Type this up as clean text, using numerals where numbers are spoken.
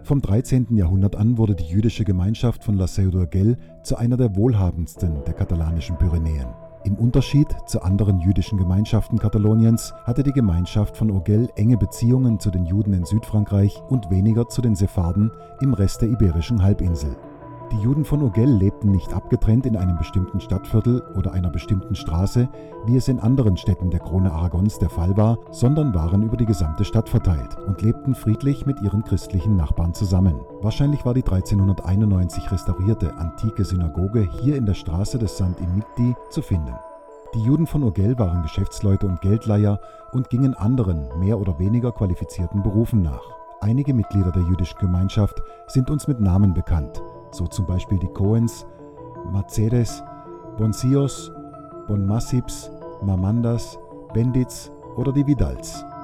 Vom 13. Jahrhundert an wurde die jüdische Gemeinschaft von La Seu d'Urgell zu einer der wohlhabendsten der katalanischen Pyrenäen. Im Unterschied zu anderen jüdischen Gemeinschaften Kataloniens hatte die Gemeinschaft von Urgell enge Beziehungen zu den Juden in Südfrankreich und weniger zu den Sepharden im Rest der Iberischen Halbinsel. Die Juden von Urgell lebten nicht abgetrennt in einem bestimmten Stadtviertel oder einer bestimmten Straße, wie es in anderen Städten der Krone Aragons der Fall war, sondern waren über die gesamte Stadt verteilt und lebten friedlich mit ihren christlichen Nachbarn zusammen. Wahrscheinlich war die 1391 restaurierte antike Synagoge hier in der Straße des Sant Imigdi zu finden. Die Juden von Urgell waren Geschäftsleute und Geldleiher und gingen anderen, mehr oder weniger qualifizierten Berufen nach. Einige Mitglieder der jüdischen Gemeinschaft sind uns mit Namen bekannt, so zum Beispiel die Cohens, Macedes, Bonsios, Bonmassips, Mamandas, Bendits oder die Vidals.